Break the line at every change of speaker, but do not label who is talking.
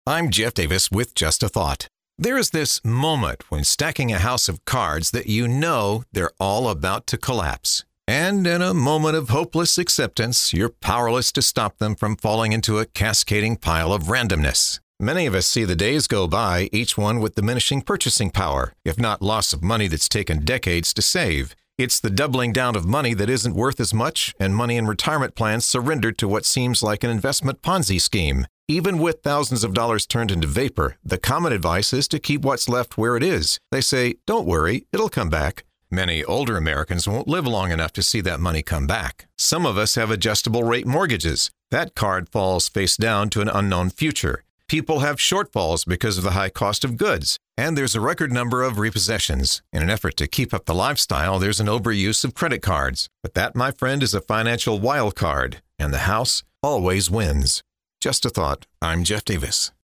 I'm Jeff Davis with Just a Thought. There is this moment when stacking a house of cards that you know they're all about to collapse. And in a moment of hopeless acceptance, you're powerless to stop them from falling into a cascading pile of randomness. Many of us see the days go by, each one with diminishing purchasing power, if not loss of money that's taken decades to save. It's the doubling down of money that isn't worth as much, and money in retirement plans surrendered to what seems like an investment Ponzi scheme. Even with thousands of dollars turned into vapor, the common advice is to keep what's left where it is. They say, don't worry, it'll come back. Many older Americans won't live long enough to see that money come back. Some of us have adjustable rate mortgages. That card falls face down to an unknown future. People have shortfalls because of the high cost of goods. And there's a record number of repossessions. In an effort to keep up the lifestyle, there's an overuse of credit cards. But that, my friend, is a financial wild card. And the house always wins. Just a thought. I'm Jeff Davis.